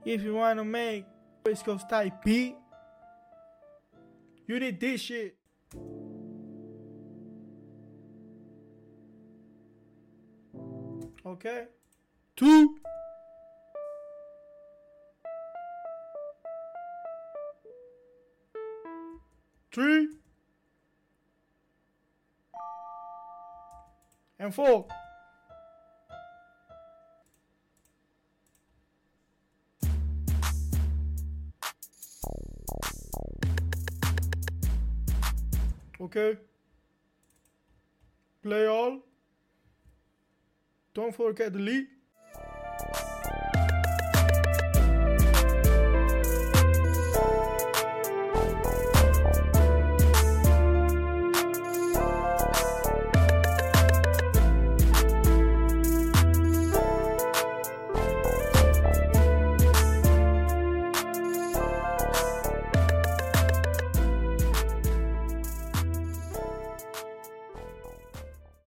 If you want to make West Coast type beat, you need this shit. Okay? 2. Three. And 4. Okay? Play all. Don't forget the lead.